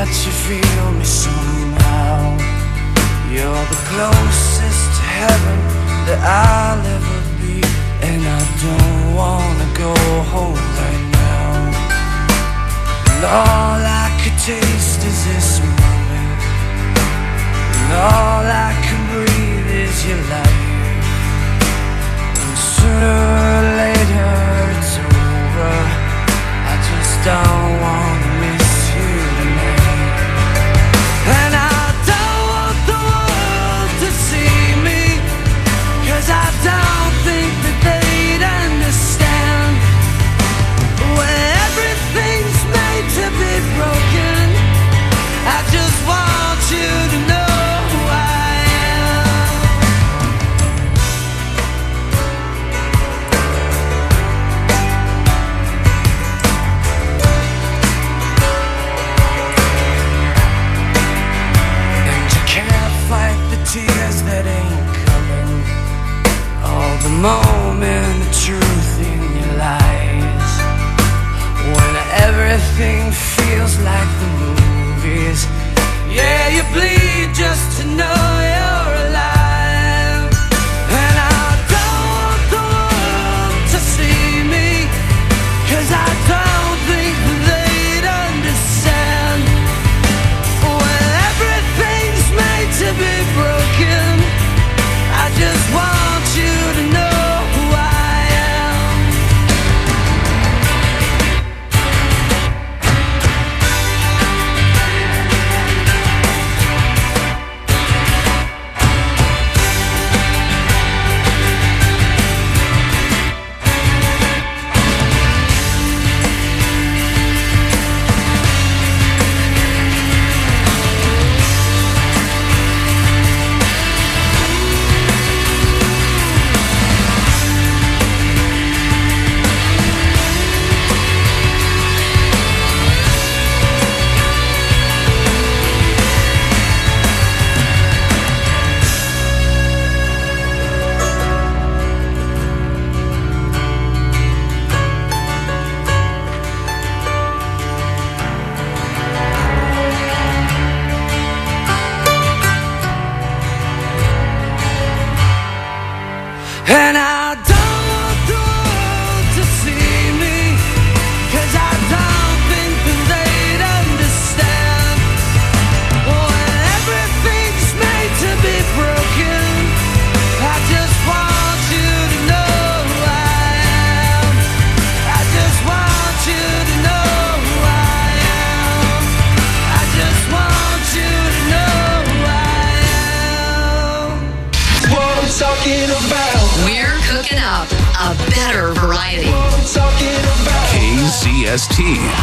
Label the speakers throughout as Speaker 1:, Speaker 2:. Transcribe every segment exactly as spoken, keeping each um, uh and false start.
Speaker 1: that you feel me somehow. You're the closest to heaven that I'll ever be, and I don't wanna go home right now. And all I could taste is this moment, and all I can breathe is your light. And sooner or later it's over, I just don't wanna miss you tonight. And I don't want the world to see me, 'cause I don't think that they'd understand. When everything's made to be broken, I just want you to know who I am. And you can't fight the tears that ain't coming, all the moment of truth in your lies. When everything feels like the movies, yeah, you bleed just to know you're alive. And I don't want the world to see me, 'cause I don't think they'd understand. When everything's made to be broken, I just want you to know who I am. And I don't want the world to see me, 'cause I don't think that they'd understand. When everything's made to be broken, I just want you to know who I am. I just want you to know who I am. I just want you to know who I am.
Speaker 2: What I'm talking about.
Speaker 3: We're cooking up a better variety.
Speaker 2: What I'm talking about.
Speaker 4: K Z S T.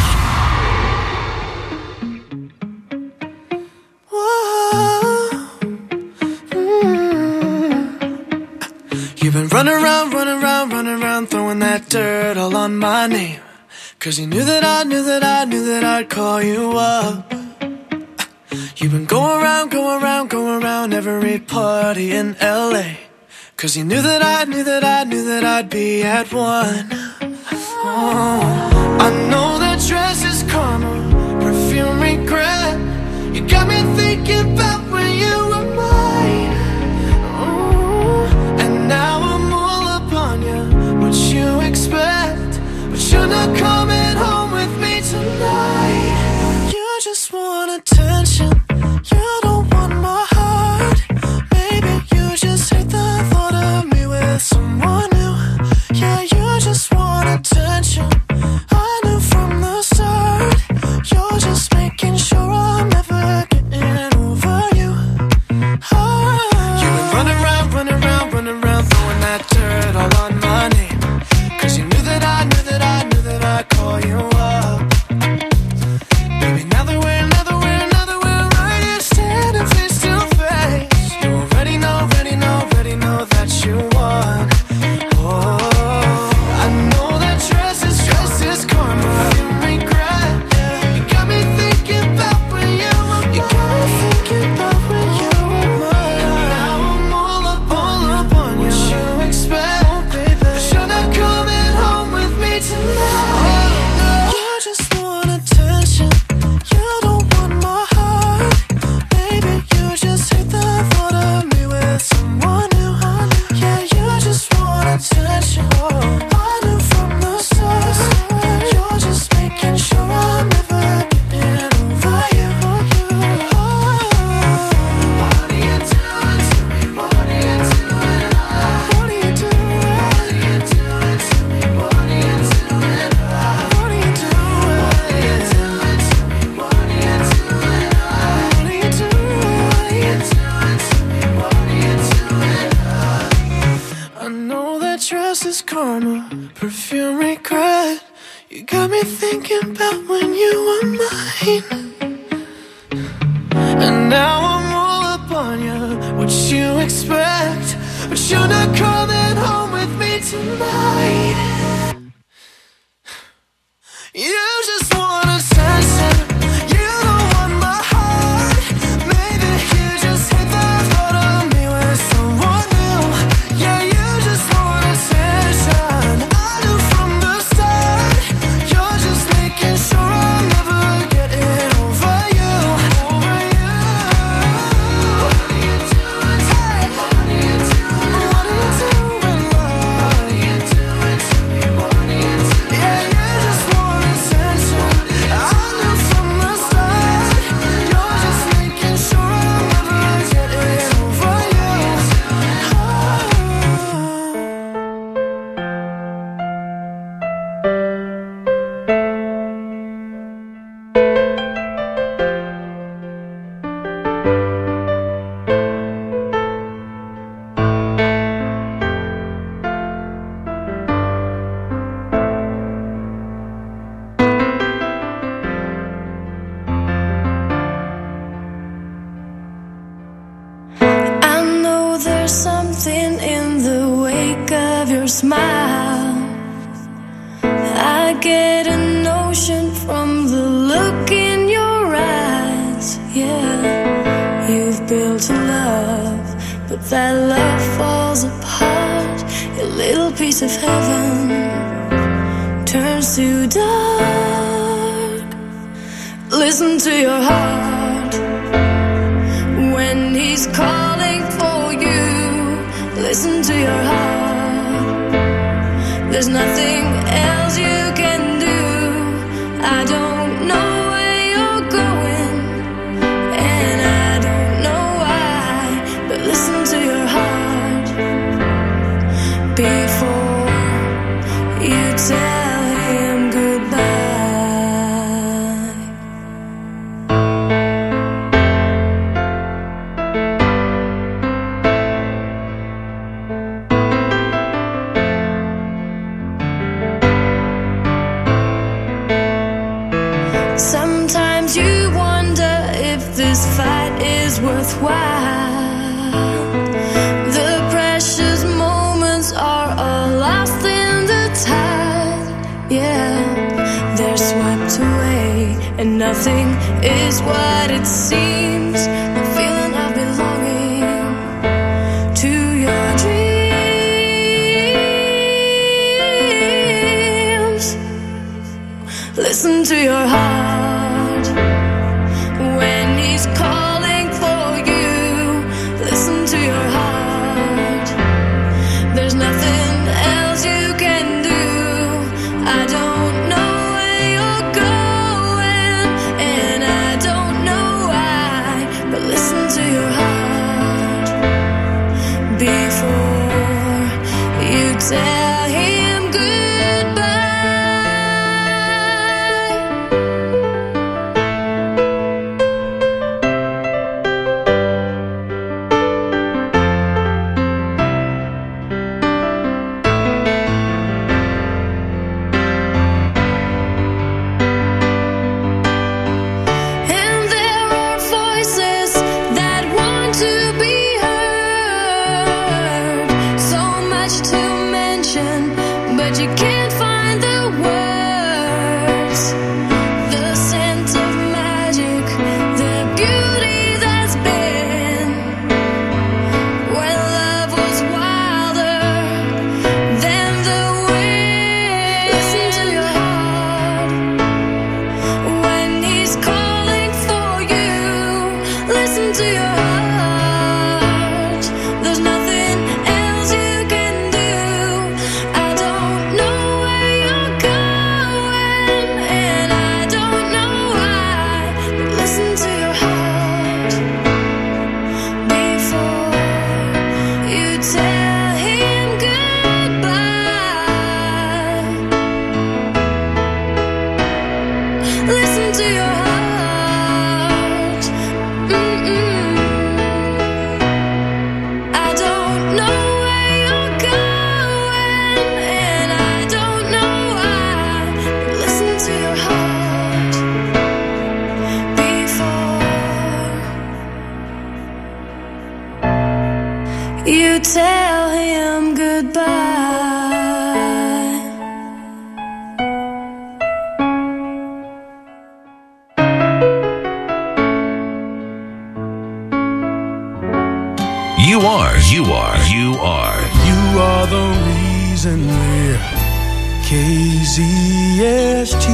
Speaker 1: You've been running around, running around, running around, throwing that dirt all on my name, 'cause you knew that I knew that I knew that I'd call you up. You've been going around, going around, going around every party in L A, 'cause you knew that I knew that I knew that I'd be at one. Oh, I know that dress is karma, perfume regret. You got me thinking about when you were mine. Oh, and now I'm all upon you. What you expect? But you're not coming home with me tonight. You just want attention. You don't want my heart. Maybe you just hate the thought of me with someone new. Yeah, you just want attention. I knew from the start. You're just making sure I'm never getting over you. Oh. You've been running around, running around, running around, throwing that dirt all on my name, 'cause you knew that I knew that I knew that I'd call you up. Baby, now that we're, now that we're, now that we're right here standing face to face, you already know, already know, already know that you won. Oh, I know that dress is, dress is karma, you regret. You got me thinking about when you were mine. You got me thinking about when you were mine. Now I'm all up on karma, perfume regret. You got me thinking about when you were mine. And now I'm all up on you, what you expect. But you're not coming home with me tonight. You just want attention, you don't want my heart. Maybe you just hate the thought of me with someone new. Yeah, you just want attention, I knew from the start. You're just making sure I'll never get it over you. Over you. What are you doing? Hey, what are you doing? What are you doing, love? What are you doing to me? What are you doing? Yeah, you just want attention, I knew from the start. You're just making sure I'll never get it over you. I know there's something in the wake of your smile. I get a notion from the look in your eyes. Yeah, you've built a love, but that love falls apart. Your little piece of heaven turns to dark. Listen to your heart when he's calling for you. Listen to your heart, there's nothing else you can do. I don't know where you're going, and I don't know why, but listen to your heart before you tell him goodbye. Sometimes you wonder if this fight is worthwhile. The precious moments are all lost in the tide. Yeah, they're swept away, and nothing is what it seems. The feeling of belonging to your dreams. Listen to your heart when he's calling for you. Listen to your heart, there's nothing else you can do. I don't know where you're going, and I don't know why, but listen to your heart before you tell him goodbye. And there are voices that want to be heard, so much to mention.
Speaker 4: You tell him goodbye.
Speaker 5: You are, you are, you are.
Speaker 1: You are the reason we're K Z S T.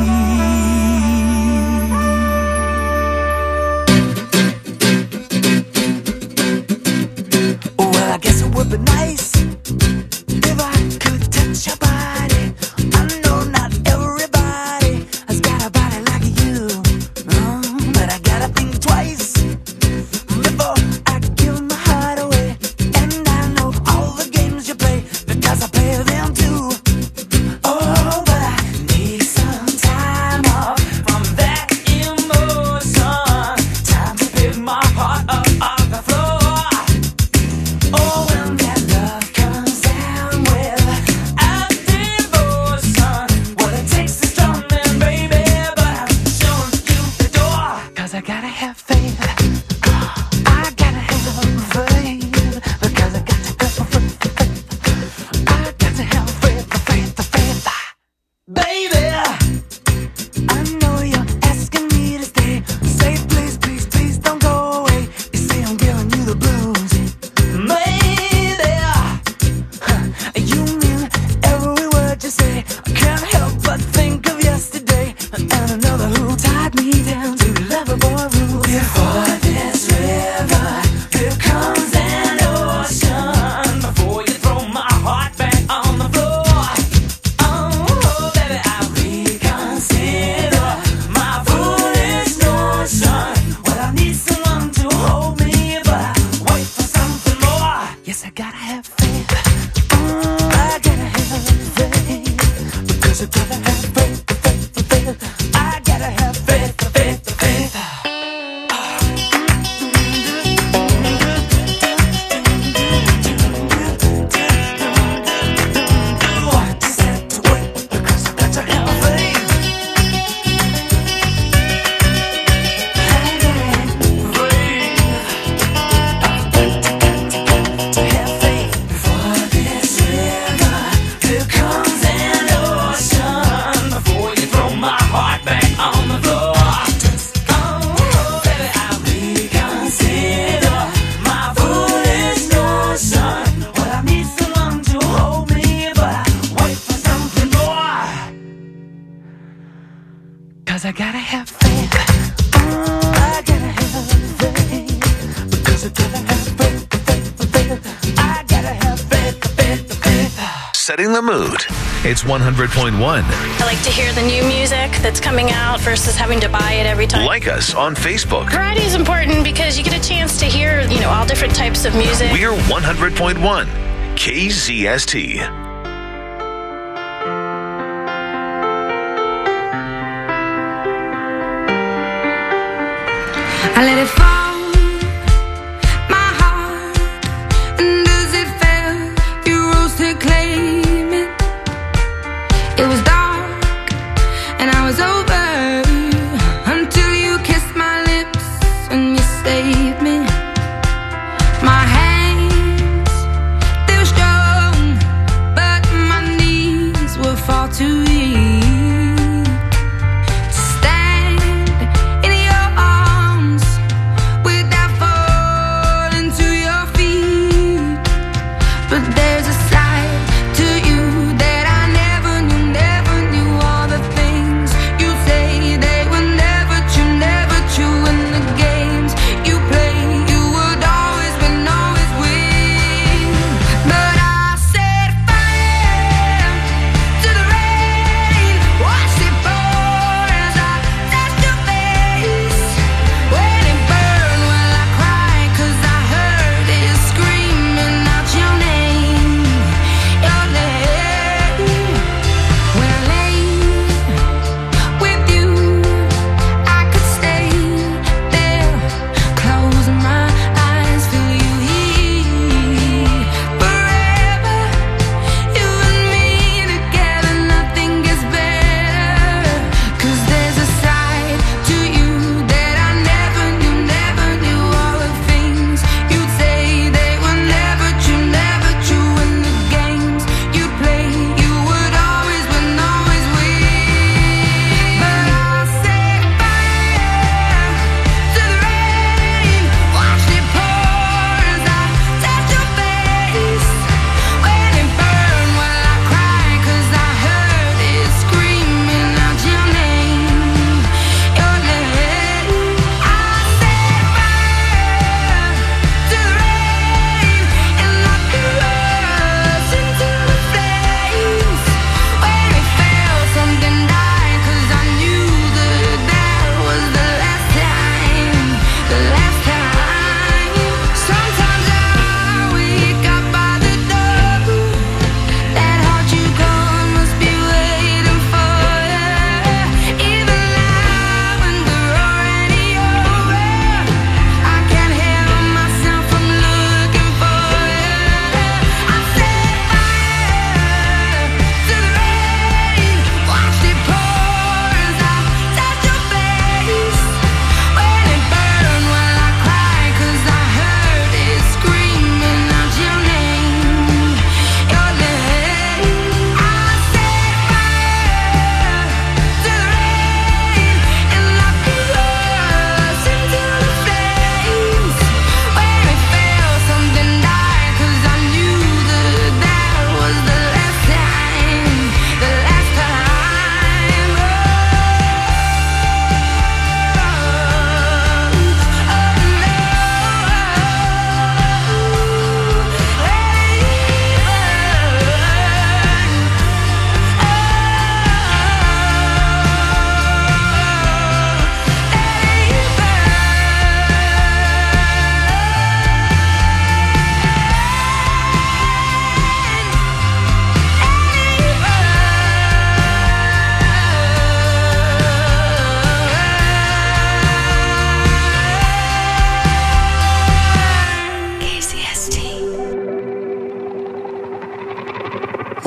Speaker 1: Well, I guess it would be nice if I could touch your body. I know not everybody has got a body like you, oh, but I gotta think twice before I give my heart away. And I know all the games you play because I play them too. Oh, but I need some time off from that emotion. Time to pick my heart up off the floor. Oh, when that love comes down with a devotion, what it takes is strong, man, baby, but I'm showing you the door. Cause I gotta have faith. I gotta have faith. Because I got to have faith. I got to have faith, faith, faith. Baby, I know you're asking me to stay. Say please, please, please don't go away. You see I'm giving you the blues. Maybe you mean every word you say. I can't help but think of yesterday and another who tied me down to lovable rules. Before this river, here comes an ocean. Before you throw my heart back on the floor. Oh, baby, I reconsider my foolish notion. Well, I need someone to hold me, but I wait for something more. Yes, I gotta have faith. Mm, I gotta have faith. Because I gotta have faith, faith, faith. I gotta have faith, faith, faith. I just have to wait because I got to have faith. I gotta have faith. To have faith. Before this river, here comes an ocean. Before you throw my heart back on the floor. Oh, baby, I reconsider my foolish notion. Well, I need someone to hold me, but I wait for something more. Cause I gotta have faith. Mm, I gotta have faith. Because I gotta have faith, faith, faith. I gotta have faith, faith, faith.
Speaker 5: Setting the mood. It's one hundred point one.
Speaker 6: I like to hear the new music that's coming out versus having to buy it every time.
Speaker 5: Like us on Facebook.
Speaker 6: Variety is important because you get a chance to hear, you know, all different types of music.
Speaker 5: We're one hundred point one. K Z S T.
Speaker 4: I let it fall, my heart, and as it fell, you rose to claim it. It was dark, and I was over, until you kissed my lips, and you saved me. My hands, they were strong, but my knees were far too weak to stand in your arms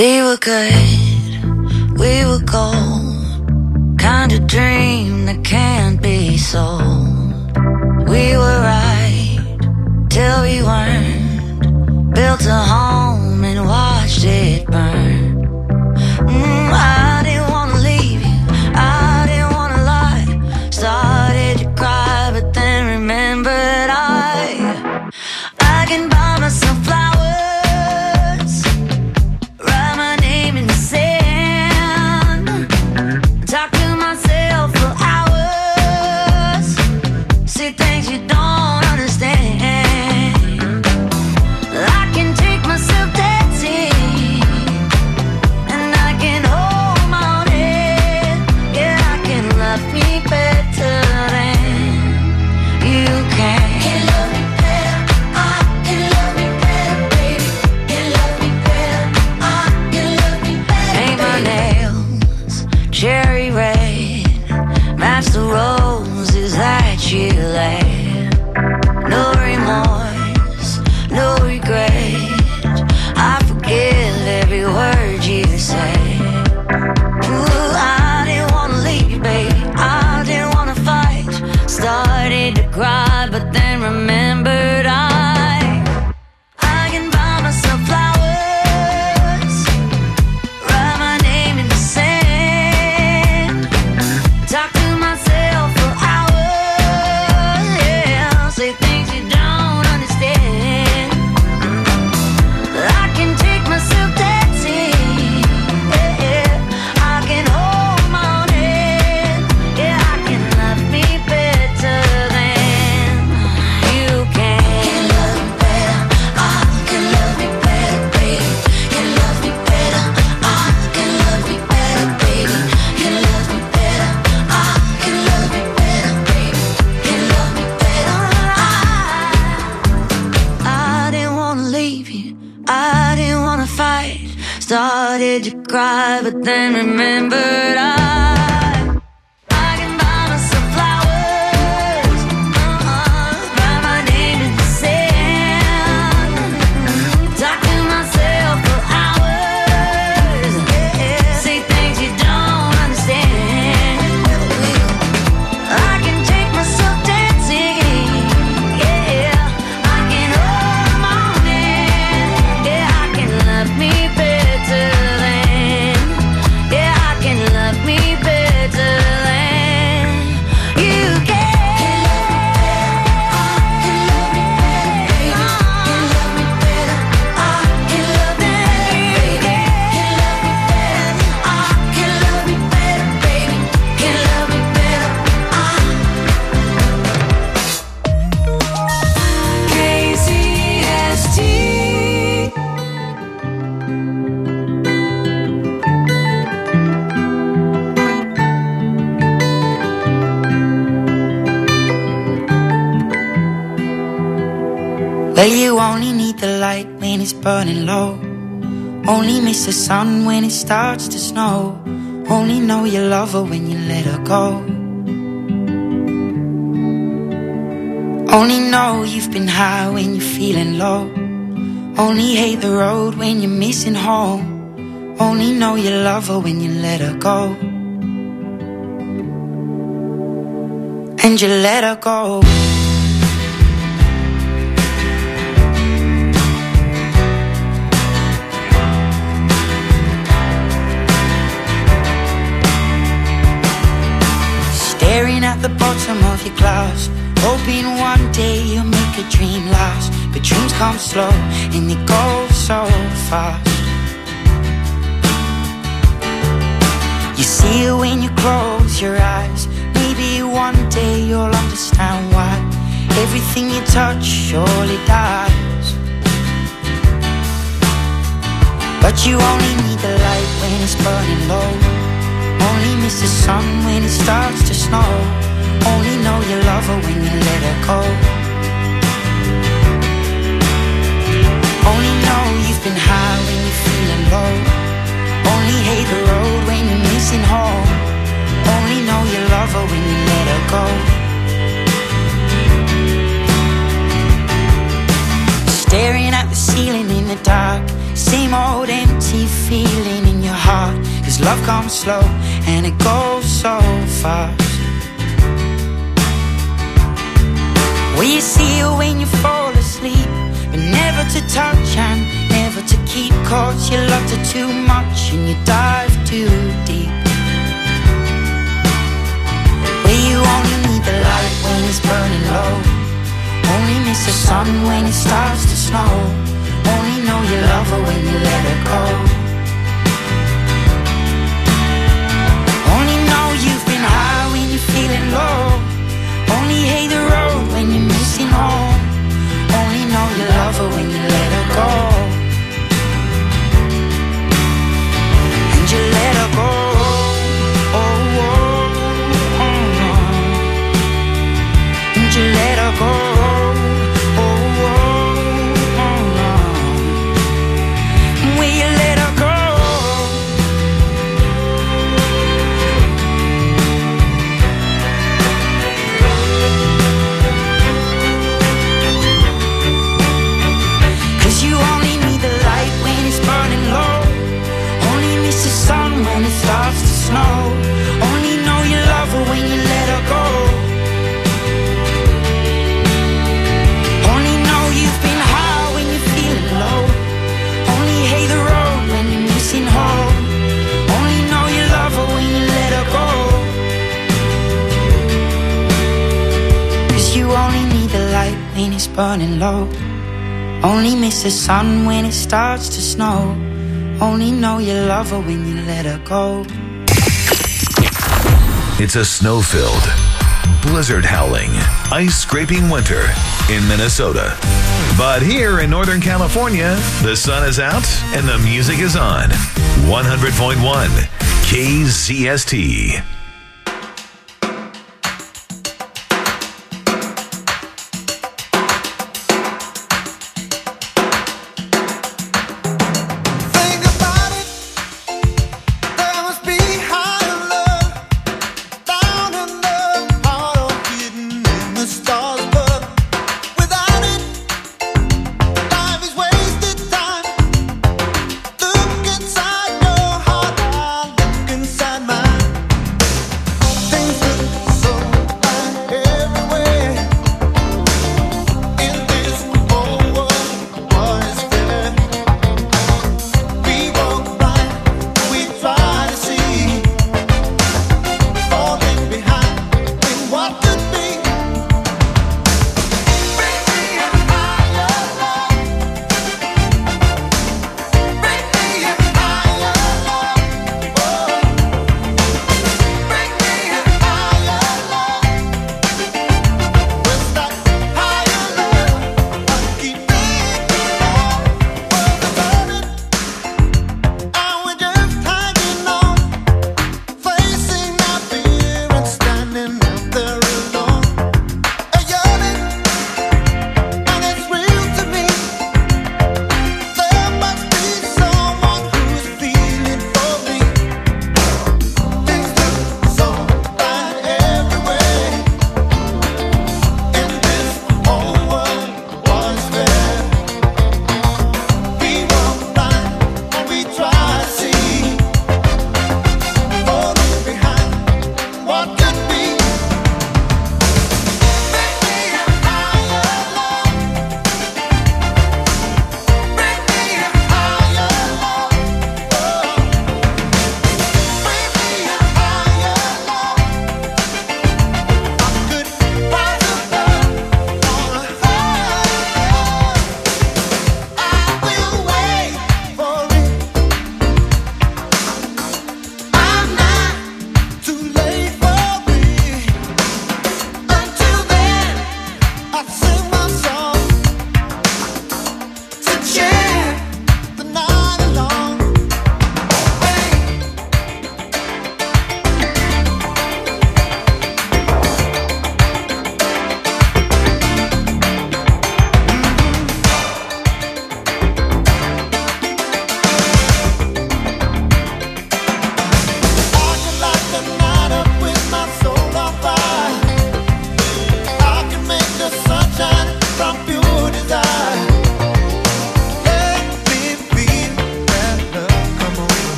Speaker 7: We were good, we were gold, kind of dream that can't be sold. We were right till we weren't, built a home and watched it burn. mm, I didn't wanna leave you, I didn't wanna lie. Started to cry but then remembered I I can buy myself flowers, the roses that you laid. No remorse, no regret, I forgive every word you say. Ooh, I didn't wanna leave, baby, I didn't wanna fight. Started to cry but then remembered I I can buy myself flowers, write my name in the sand, talk to myself for hours, yeah, say things you don't understand. I can take myself dancing, yeah, yeah. I can hold my own hand, yeah, I can love me better than you can. Can love me better, I can love me better, baby. Can love me better, I can love me better, baby. Can love me better, I can love me better, baby. Can love me better, I I didn't wanna leave you, I didn't wanna fight. Started to cry but then remembered I I can buy myself flowers, uh-uh, write my name in the sand, talk to myself for hours, yeah, say things you don't understand. I can take myself dancing, yeah, I can hold my own hand, yeah, I can love me better than, yeah, I can love me better than you can. Can love me better, I can love me better, I can love me better, baby. Can love me better, I can love me better, baby. K Z S T. Well, you only need the light when it's burning low, only miss the sun when it starts to snow, only know you love her when you let her go, only know you've been high when you're feeling low, only hate the road when you're missing home, only know you love her when you let her go, and you let her go. Staring at the bottom of your glass, hoping one day you'll make a dream last. But dreams come slow and they go so fast. You see it when you close your eyes. Maybe one day you'll understand why everything you touch surely dies. But you only need the light when it's burning low, only miss the sun when it starts to snow, only know you love her when you let her go, only know you've been high when you're feeling low, only hate the road when you're missing home, only know you love her when you let her go. Staring at the ceiling in the dark,
Speaker 8: Same old empty feeling in your heart, 'cause love comes slow and it goes so fast. Well, you see her when you fall asleep, but never to touch and never to keep, 'cause you loved her too much and you dive too deep. Well, you only need the light when it's burning low, only miss the sun when it starts to snow, only know you love her when you let her go. Only know you've been high when you're feeling low, only hate the road when you're missing home, only know you love her when you let her go. And you let her go. Oh, oh, oh, oh. And you let her go. Oh, oh, oh, oh. And will you let her go? You only need the light when it's burning low, only miss the sun when it starts to snow, only know you love her when you let her go. Only know you've been high when you're feeling low, only hate the road when you're missing home, only know you love her when you let her go. 'Cause you only need the light when it's burning low, only miss the sun when it starts to snow, only know you love her when you let her go.
Speaker 5: It's a snow-filled, blizzard howling, ice-scraping winter in Minnesota. But here in Northern California, the sun is out and the music is on. one hundred point one K Z S T.
Speaker 1: Look inside your heart, I look inside mine.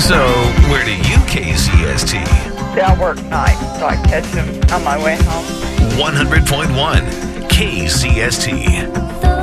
Speaker 5: So, where do you K C S T?
Speaker 9: Yeah, I work night, so I catch them on my way home.
Speaker 5: one hundred point one K C S T.